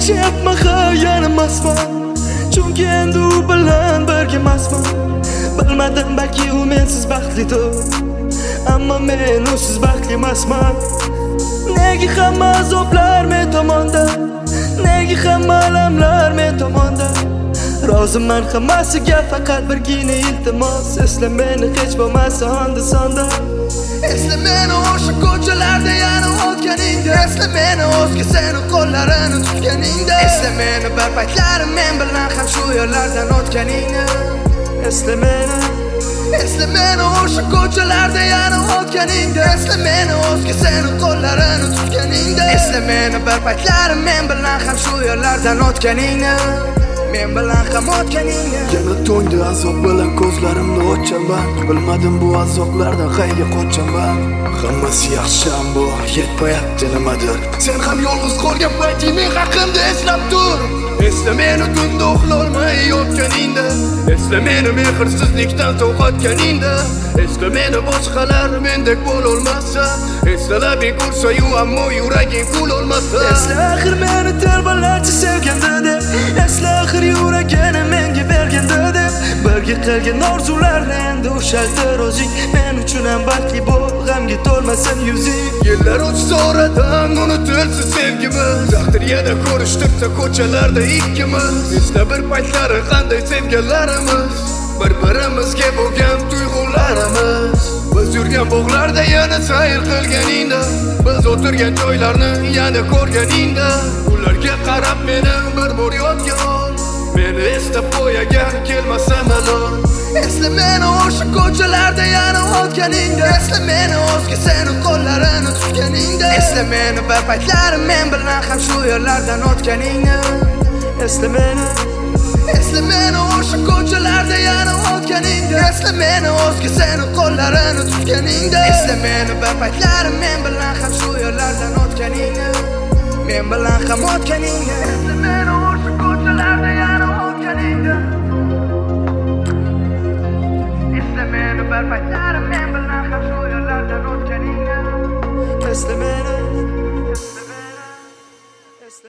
Kechyapman xayol emasman, chunki endi u bilan birga emasman. Bilmadim, balki u mensiz baxtlidir, ammo men usiz baxtli emasman. Nega hamma azoblar men tomonda, nega hamma alamlar men tomonda? Roziman hammasiga, faqat birgina iltimos, esla meni hech bo'lmasa onda sonda. Esla meni o'sha ko'chalarda yana o'tganingda, esla meni o'zga seni qo'llarini tutganingda, esla meni bir paytlar men bilan ham shu yo'llardan o'tganingni. Esla meni o'sha ko'chalarda yana o'tganingda, esla meni o'zga seni qo'llarini tutganingda, esla meni bir paytlar men bilan ham shu yo'llardan o'tganingni. Men bilan ham o'tganingni. Yana to'ngdi azob bilan ko'zlarimni ochaman. Bilmadim bu azoblardan qayga qochaman. Hammasi yaxshi ammo yetmayapti nimadir. Sen ham yolg'iz qolgan payting men haqimda eslab tur. Esla meni tunda uxlolmay yotganingda, esla meni mehrsizlikdan to'xtatganingda, esla meni boshqalar mendek bo'lolmasa, esla labing ursa-yu ammo yuraging kul olmasa. Esla axir meni telbalarcha sevganda deb, esla axir yuragini menga berganda deb, birga qilgan orzularni endi ushaltir o'zing. Men uchun ham baxtli bo'l, g'amga to'lmasin yuzing. Yillar o'tsa oradan unutilsa sevgimiz, taqdiriyada ko'rishtirsa ko'chalarda ikkimiz. Esla bir paytlari qanday sevganlarimiz, bir-birimizga bo'lgan tuyg'ularimiz. Biz yurgan bog'larda yana sayr qilganingda, biz o'tirgan joylarni yana ko'rganingda, ularga qarab meni bir bor yodga ol. Meni eslab qo'yagan kelmasa malol. Esla meni o'sha ko'chalarda yana o'tganingda, esla meni o'zga seni qo'llarini tutganingda, esla meni bir paytlar men bilan ham shu yo'llardan o'tganingni. Esla meni o'sha ko'chalarda yana o'tganingda, esla meni o'zga seni qo'llarini tutganingda, esla meni bir paytlar men bilan ham shu yo'llardan o'tganingni. Men bilan ham o'tganingni.